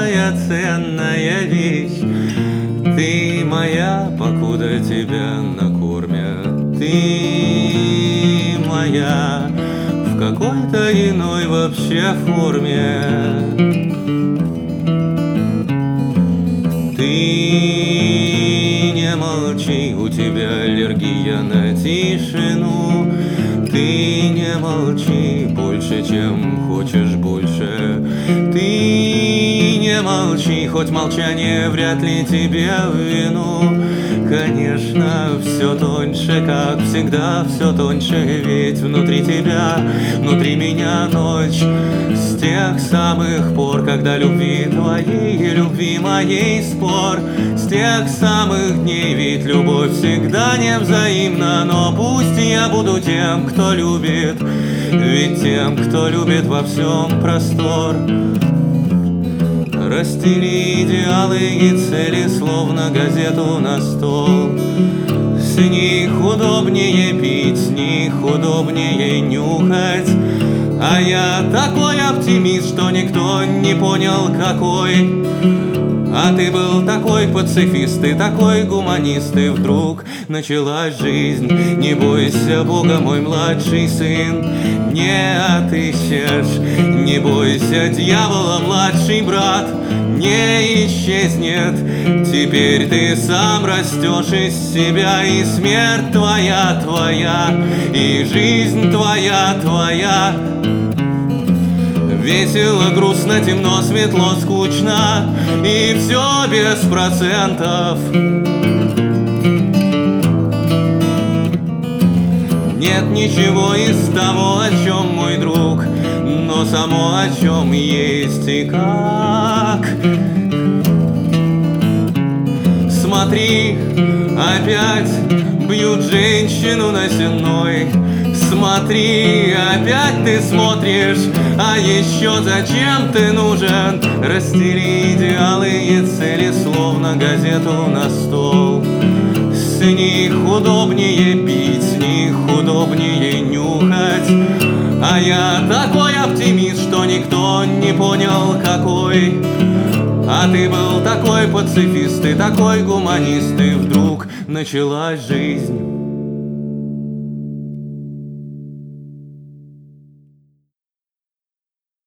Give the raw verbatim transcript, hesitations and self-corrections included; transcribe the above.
самая ценная вещь. Ты моя, покуда тебя накормят. Ты моя в какой-то иной вообще форме. Ты не молчи, у тебя аллергия на тишину. Ты не молчи больше, чем хочешь больше. Ты не молчи, хоть молчание вряд ли тебе в вину. Конечно, все тоньше, как всегда, все тоньше, ведь внутри тебя, внутри меня ночь. С тех самых пор, когда любви твоей и любви моей спор. С тех самых дней, ведь любовь всегда невзаимна. Но пусть я буду тем, кто любит, ведь тем, кто любит во всем простор. Расстели идеалы и цели, словно газету на стол. С них удобнее пить, с них удобнее нюхать. А я такой оптимист, что никто не понял какой. А ты был такой пацифист, ты такой гуманист. И вдруг началась жизнь. Не бойся Бога, мой младший сын, не отыщешь. Не бойся дьявола, младший брат, не исчезнет. Теперь ты сам растешь из себя, и смерть твоя твоя, и жизнь твоя твоя. Весело, грустно, темно, светло, скучно, и все без процентов. Нет ничего из того, о чем мой друг, но само о чем есть и как. Смотри, опять бьют женщину на сенной. Смотри, опять ты смотришь, а еще зачем ты нужен? Расстели идеалы и цели, словно газету на стол. С них удобнее пить, с них удобнее нюхать. А я такой оптимист, что никто не понял какой. А ты был такой пацифист, ты такой гуманист. И вдруг началась жизнь.